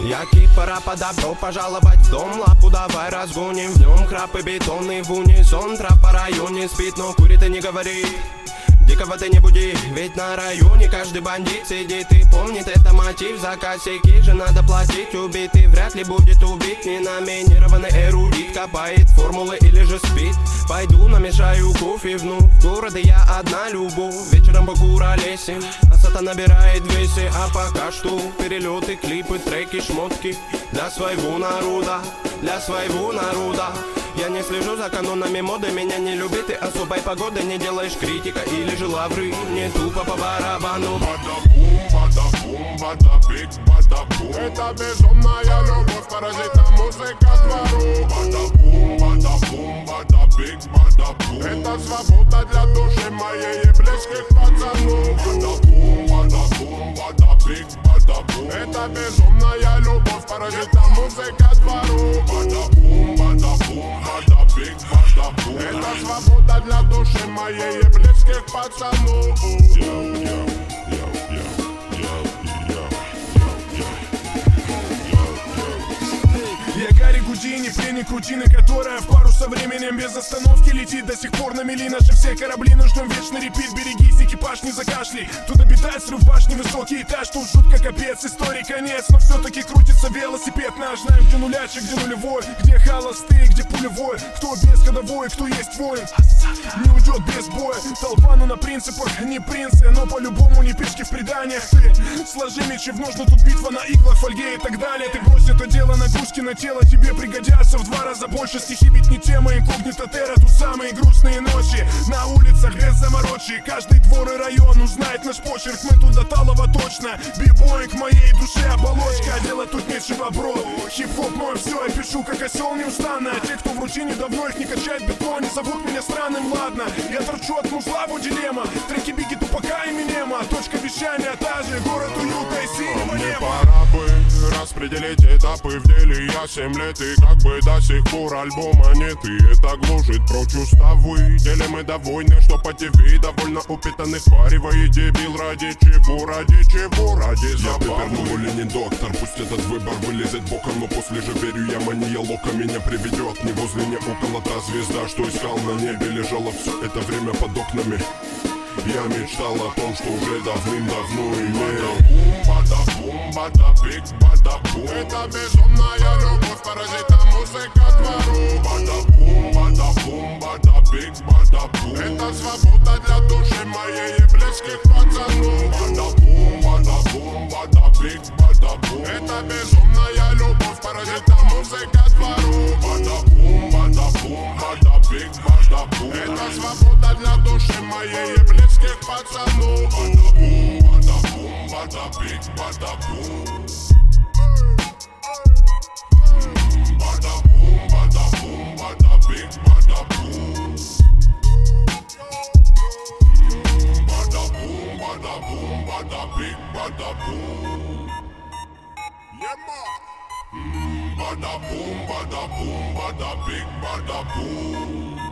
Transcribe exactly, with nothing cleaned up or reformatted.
Яки, пора по добро пожаловать в дом. Лапу давай разгоним, в нем крапы бетонный в унисон. Трап по районе спит, но курит и не говорит. Дикого ты не буди, ведь на районе каждый бандит сидит и помнит это мотив. За косяки же надо платить, убитый вряд ли будет убит. Ненаминированный эрудит копает формулы или же спит. Пойду намешаю кофе вновь, в городе я одна любовь. Вечером покуролесим, а сата набирает весе. А пока что перелеты, клипы, треки, шмотки для своего народа, для своего народа. Я не слежу за канонами моды, меня не любит и особой погоды. Не делаешь критика или же лавры, не тупо по барабану. Бада-бум, бада-бум, бада-бик, бада-бум. Это безумная любовь, паразита музыка двору. Бада-бум, бада-бум, бада-бик, бада-бум. Это свобода для души моей и близких пацанов. Бада-бум, бада-бум, бада-бик, бада-бум. Это безумная любовь, паразита музыка двору. Бада-бум, бада-бум, бада-бик, бада-бум. Это свобода для души моей и близких пацанов. Я Гарри Гудини, пленник рутины, которая в пару со временем без остановки летит. До сих пор на мели наши все корабли, но ждем вечный репит. Берегись, экипаж, не закашляй. Тут обитает срыв башни, высокий этаж. Тут жутко капец, истории конец. Но все-таки крутится велосипед наш. Знаем, где нулячик, где нулевой, где холостые, где пулевой. Кто без ходовой, кто есть воин, не уйдет без боя. Толпа, ну на принципах, не принцы, но по-любому не пешки в преданиях. Ты сложи мечи в ножны, тут битва на иглах, фольге и так далее. Ты брось это дело, нагрузки на тело тебе пригодятся в два раза больше. Стихи ведь не тема, инкогнито терра. Тут самые грустные ночи на улицах без заморочи. Каждый двор и район узнает наш почерк. Мы тут до талого точно. Бибой к моей душе оболочка, а делать тут нечего, бро. Хип-хоп мой все, я пишу как осел неустанно. А те, кто в рутине давно их не качает бетон, не зовут меня странным, ладно. Я торчу от музла, вот дилемма. Треки Бигги, Тупака и Минема. Точка вещания та же, город уюта и синего Мне неба. пора бы распределить этапы в деле. Я семь лет и как бы до сих пор альбома нет. И это глушит прочь уставы. Делим мы довольны, что по ТВ довольно упитанных варивает дебил. Ради чего, ради чего, ради забавы. Я пепер, или не доктор, пусть этот выбор вылезет боком. Но после же верю я, мания лока меня приведет. Не возле, не около та звезда, что искал на небе. Лежала все это время под окнами. Я мечтал о том, что уже давным-давно имел. Бада-бум, бада-бик, бада-бум. Это безумная любовь, паразита музыка двору. Бада-бум, бада-бум, бада-бик, бада-бум. Это свобода для души моей и близких пацанов. Бада-бум, бада-бум, бада-бик, бада-бум. Это безумная любовь, паразита музыка двору. Бада-бум, бада-бум, бада-бик, бада-бум. Это свобода для души моей и близких пацанов. Бада-бум, бада-бум, бада-бик, бада-бум. Бада-бум, бада-бум, бада-бик, бада-бум. Bada-boom, bada-boom, bada-big, bada-boom. Yeah, ma. Bada-boom, bada-boom, bada-big, bada-boom.